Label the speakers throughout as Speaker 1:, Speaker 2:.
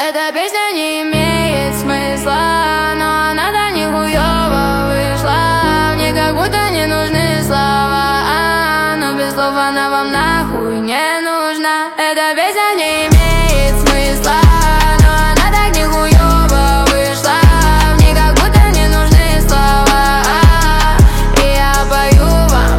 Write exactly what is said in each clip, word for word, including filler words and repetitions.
Speaker 1: Эта песня не имеет смысла, но она так нихуёво вышла. Мне как будто не нужны слова, но без слов она вам нахуй не нужна. Эта песня не имеет смысла, но она так нихуёво вышла. Мне как будто не нужны слова, и я пою вам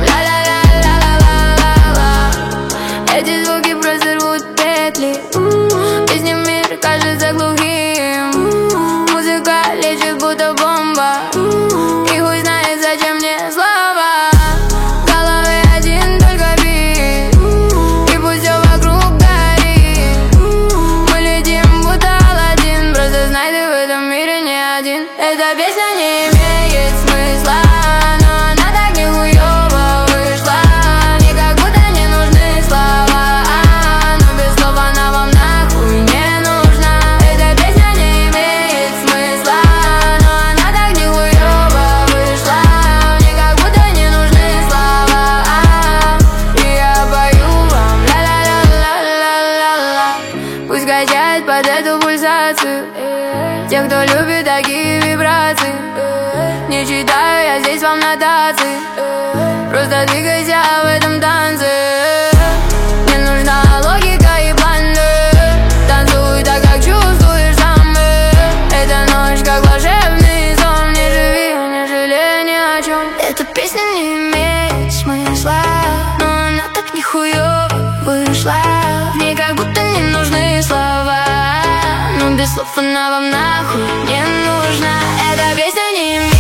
Speaker 1: ла-ла-ла-ла-ла-ла-ла. Эти звуки просто рвут петли, песня мир кажется глухим. Музыка лечит будто бомба, и хуй знает, зачем мне слова. В голове один только бит, и пусть все вокруг горит. Мы летим будто Аладдин, просто знай, ты в этом мире не один. Эта песня не имеет смысла, но она так нихуёво вышла. Мне как будто не нужны слова, но без слов она вам нахуй не нужна. Эта песня не имеет смысла, но она так нихуёво вышла. Мне как будто не нужны слова, и я пою вам ла-ла-ла-ла-ла-ла. Пусть качает под эту пульсацию те, кто любит такие вибрации. Не читаю я здесь вам нотации, просто двигайся в этом танце. Не нужна логика и планы, танцуй так, как чувствуешь сам. Эта ночь как волшебный сон, не живи, не жалей ни о чем. Эта песня не имеет смысла, но она так нихуёво вышла. Мне как будто не нужны слова, но без слов она вам нахуй не нужна. Эта песня не имеет